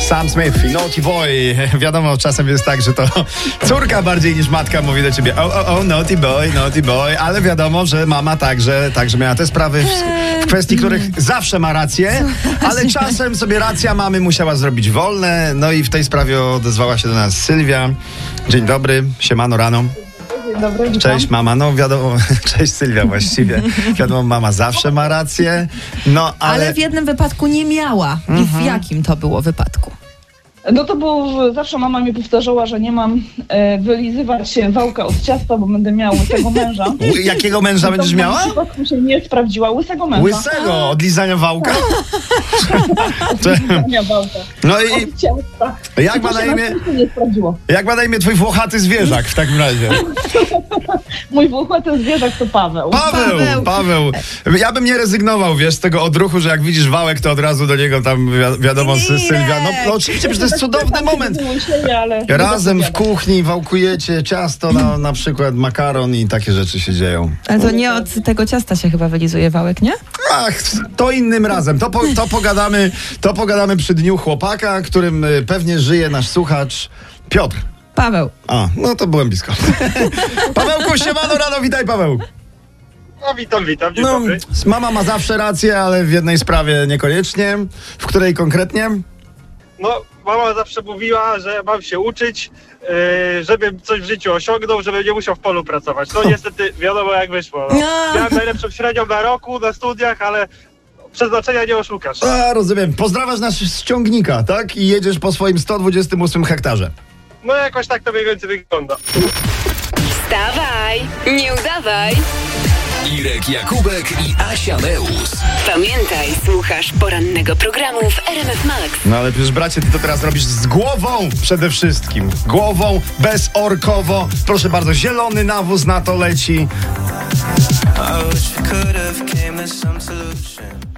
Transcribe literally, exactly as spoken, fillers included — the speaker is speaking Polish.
Sam Smith i Naughty Boy. Wiadomo, czasem jest tak, że to córka bardziej niż matka mówi do ciebie o, o, o, Naughty Boy, Naughty Boy, ale wiadomo, że mama także, także miała te sprawy, w, w kwestii których zawsze ma rację, ale czasem sobie racja mamy musiała zrobić wolne. No i w tej sprawie odezwała się do nas Sylwia. Dzień dobry, siemano rano. Dzień dobry, witam. Cześć mama, no wiadomo, cześć Sylwia właściwie. Wiadomo, mama zawsze ma rację, no ale... Ale w jednym wypadku nie miała. I w jakim to było wypadku? No to było, zawsze mama mi powtarzała, że nie mam e, wylizywać wałka od ciasta, bo będę miała łysego męża. U, jakiego męża będziesz miała? W tym przypadku się nie sprawdziła, łysego męża. Łysego, od lizania wałka? Lizania wałka. No i Od ciasta. jak I to ma na się imię? na nie sprawdziło. Jak ma na imię twój włochaty zwierzak w takim razie? Mój włochaty zwierzak to Paweł. Paweł, Paweł. Paweł. Ja bym nie rezygnował, wiesz, z tego odruchu, że jak widzisz wałek, to od razu do niego tam wi- wiadomo, Nie. Sylwia. No, no oczywiście, przecież to jest cudowny moment. Myślenie, ale nie Razem w zapowiadam. kuchni wałkujecie ciasto, na, na przykład makaron i takie rzeczy się dzieją. Ale to nie od tego ciasta się chyba wylizuje wałek, nie? Ach, to innym razem. To, po, to, pogadamy, to pogadamy przy dniu chłopaka, którym y, pewnie żyje nasz słuchacz Piotr. Paweł. A, no to byłem blisko. Pawełku, siemano rano, witaj Paweł. No witam, witam, dzień No, dobry. mama ma zawsze rację, ale w jednej sprawie niekoniecznie. W której konkretnie? No, mama zawsze mówiła, że mam się uczyć, yy, żebym coś w życiu osiągnął, żebym nie musiał w polu pracować. No niestety wiadomo jak wyszło. No. No. Miałem najlepszą średnią na roku, na studiach, ale przeznaczenia nie oszukasz. A, rozumiem. Pozdrawiasz nas z ciągnika, tak? I jedziesz po swoim sto dwudziestym ósmym hektarze. No jakoś tak to mniej więcej wygląda. Wstawaj, nie udawaj. Irek Jakubek i Asia Meus. Pamiętaj, słuchasz porannego programu w R M F Max. No ale przecież bracie, ty to teraz robisz z głową przede wszystkim. Głową, bezorkowo. Proszę bardzo, zielony nawóz na to leci. I wish we could have came to some solution.